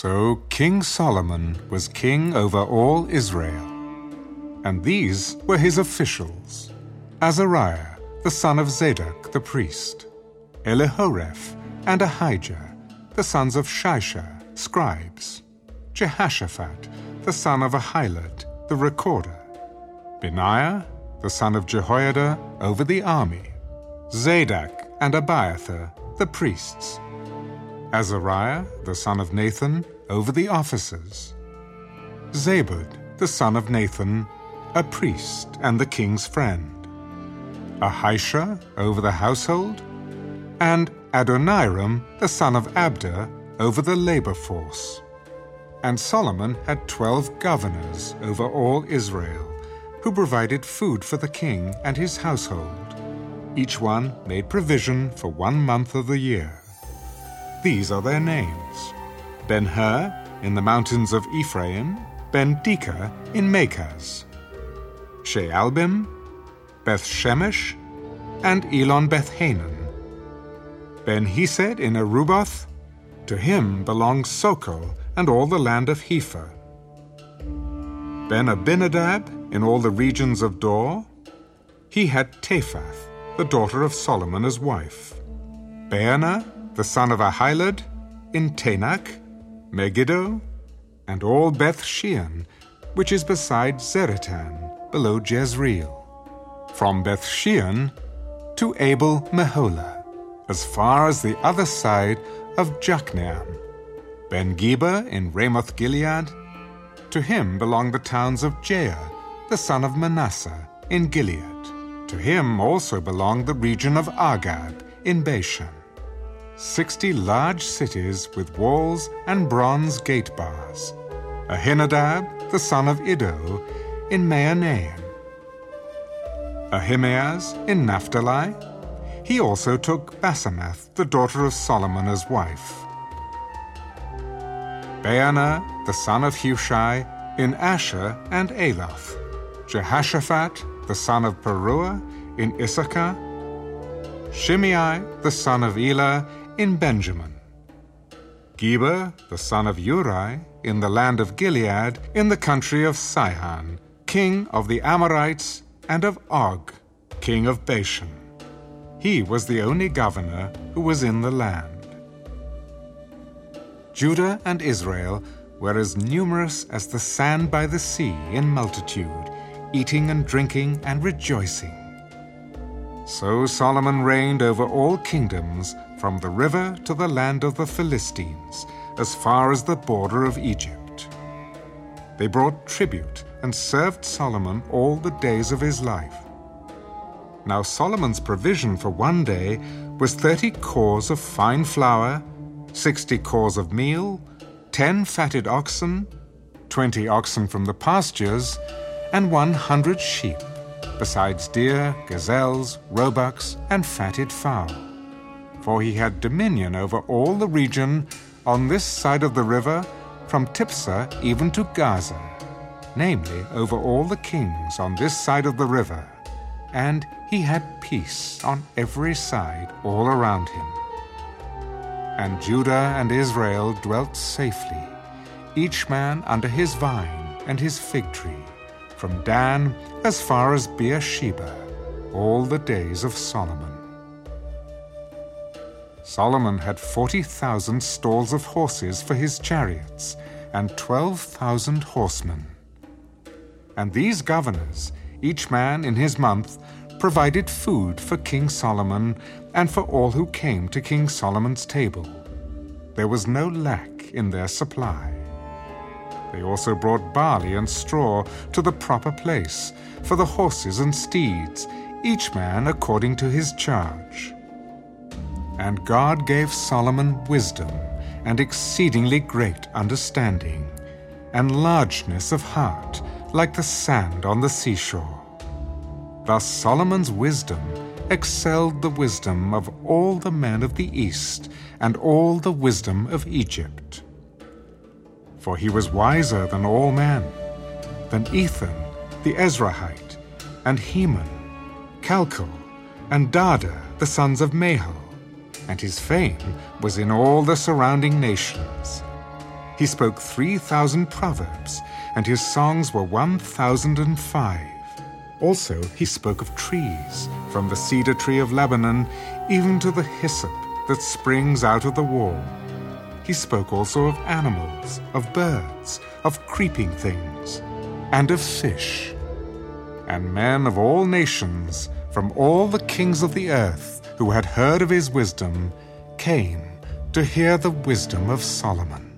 So King Solomon was king over all Israel. And these were his officials: Azariah, the son of Zadok the priest; Elihoreph and Ahijah, the sons of Shisha, scribes; Jehoshaphat, the son of Ahilud, the recorder; Benaiah, the son of Jehoiada, over the army; Zadok and Abiathar, the priests; Azariah, the son of Nathan, over the officers; Zabud, the son of Nathan, a priest and the king's friend; Ahisha, over the household; and Adoniram, the son of Abda, over the labor force. And Solomon had 12 governors over all Israel, who provided food for the king and his household. Each one made provision for 1 month of the year. These are their names: Ben-Hur in the mountains of Ephraim, Ben-Dekah in Makaz, Shealbim, Beth-Shemesh, and Elon Beth-Hanan; Ben-Hesed in Aruboth, to him belongs Sokol and all the land of Hepher; Ben-Abinadab in all the regions of Dor, he had Taphath, the daughter of Solomon, as wife; Baana, the son of Ahilud, in Tanakh, Megiddo, and all Beth-Shean, which is beside Zeratan, below Jezreel; from Beth-Shean to Abel-Meholah, as far as the other side of Jokneam; Ben-Geber in Ramoth-Gilead, to him belong the towns of Jair, the son of Manasseh, in Gilead; to him also belonged the region of Argab in Bashan. 60 large cities with walls and bronze gate bars; Ahinadab, the son of Iddo, in Mahanaim; Ahimaaz in Naphtali, he also took Basemath, the daughter of Solomon, as wife; Baana, the son of Hushai, in Asher and Aloth; Jehoshaphat, the son of Peruah, in Issachar; Shimei, the son of Elah, in Benjamin; Geber, the son of Uri, in the land of Gilead, in the country of Sihon, king of the Amorites, and of Og, king of Bashan. He was the only governor who was in the land. Judah and Israel were as numerous as the sand by the sea in multitude, eating and drinking and rejoicing. So Solomon reigned over all kingdoms, from the river to the land of the Philistines, as far as the border of Egypt. They brought tribute and served Solomon all the days of his life. Now Solomon's provision for 1 day was 30 cors of fine flour, 60 cors of meal, 10 fatted oxen, 20 oxen from the pastures, and 100 sheep, besides deer, gazelles, roebucks, and fatted fowl. For he had dominion over all the region on this side of the river, from Tiphsah even to Gaza, namely over all the kings on this side of the river, and he had peace on every side all around him. And Judah and Israel dwelt safely, each man under his vine and his fig tree, from Dan as far as Beersheba, all the days of Solomon. Solomon had 40,000 stalls of horses for his chariots, and 12,000 horsemen. And these governors, each man in his month, provided food for King Solomon and for all who came to King Solomon's table. There was no lack in their supply. They also brought barley and straw to the proper place for the horses and steeds, each man according to his charge. And God gave Solomon wisdom and exceedingly great understanding, and largeness of heart like the sand on the seashore. Thus Solomon's wisdom excelled the wisdom of all the men of the East and all the wisdom of Egypt. For he was wiser than all men, than Ethan the Ezrahite, and Heman, Calcol, and Dada, the sons of Mahol, and his fame was in all the surrounding nations. He spoke 3,000 proverbs, and his songs were 1,005. Also he spoke of trees, from the cedar tree of Lebanon even to the hyssop that springs out of the wall. He spoke also of animals, of birds, of creeping things, and of fish. And men of all nations, from all the kings of the earth, who had heard of his wisdom, came to hear the wisdom of Solomon.